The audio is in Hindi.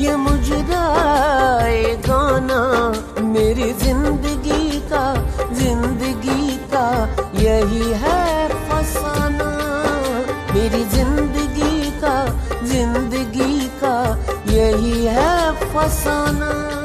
ये मुजराए गाना मेरी जिंदगी का यही है फसाना। मेरी जिंदगी का यही है फसाना।